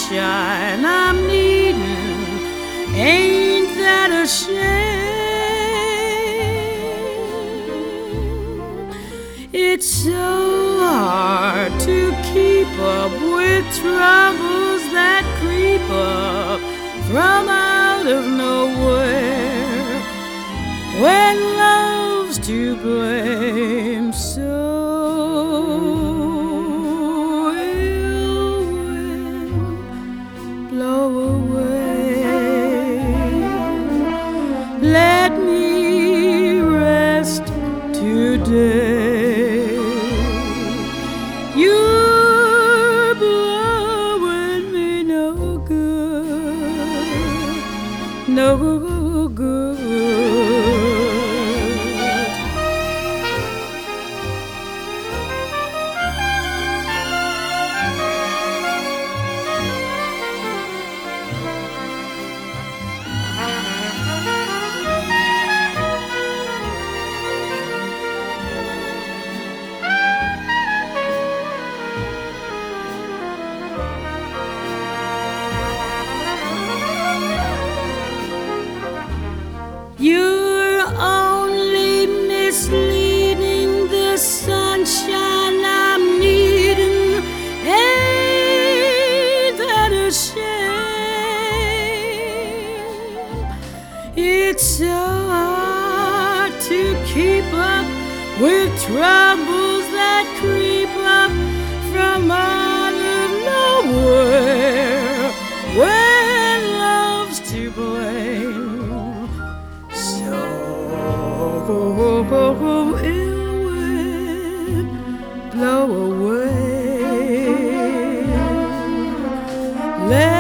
sunshine I'm needing. Ain't that a shame? It's so hard to keep up with troubles that creep up from out of nowhere when love's to blame. So ill wind, blow away. Let me rest today. You're blowing me no good, no good. You're only misleading the sunshine I'm needing. Ain't that a shame? It's so hard to keep up with troubles that creep up from out of nowhere when love's to blame. Oh, ill wind, blow away.